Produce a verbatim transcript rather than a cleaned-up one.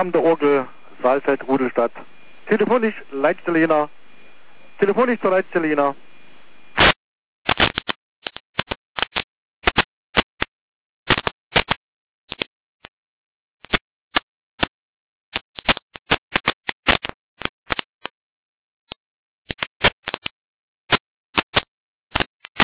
Namen der Orgel Saalfeld, Rudelstadt. Telefonisch Leitstelle Jena. Telefonisch zur Leitstelle Jena.